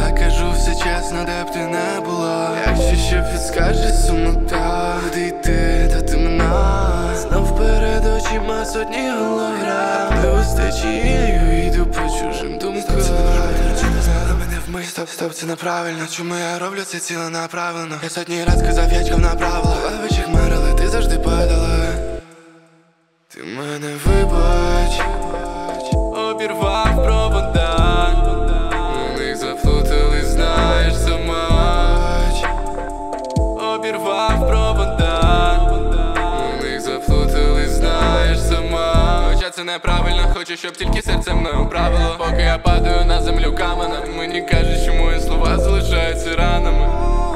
Я кажу все чесно, де б ти не була. Якщо що підскаже сумнота, куди йти, та ти мене. Знов перед очима сотні голограм. Можливо, з течією йду по чужим думкам. Мене вмить, стоп, це неправильно. Чому я роблю це ціленаправленно? Я сотні раз казав, ячком направила. Лавичі хмарили, ти завжди падала. Ти мене вибач, обірвав провода. У них заплутали, знаєш, замач. Обірвав провода. У них заплутали, знаєш, сама. Хоча це неправильно, хочу, щоб тільки серце мною правило. Поки я падаю на землю каменем, мені кажуть, що мої слова залишаються ранами.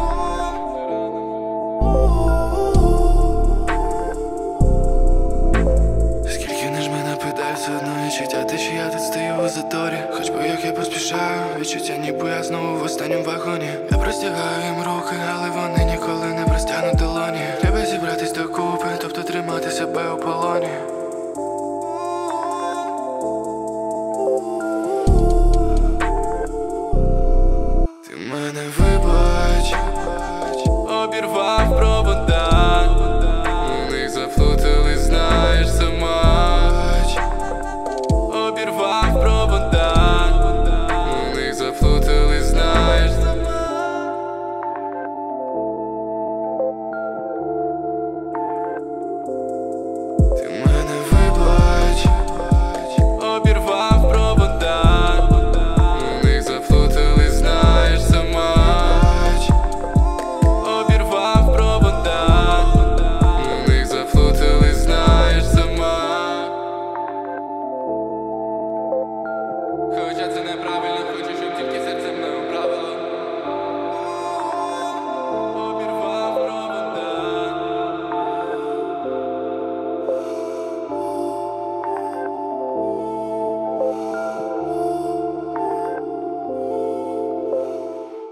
Скільки не жми на педаль, все одно відчуття те, що я тут стою у заторі. Хоч би як я поспішаю, відчуття ніби я знову в останньому вагоні. Я простягаю їм руки, але вони ніколи не простягнуть долоні. Треба зібратись докупи, тобто тримати себе у полоні.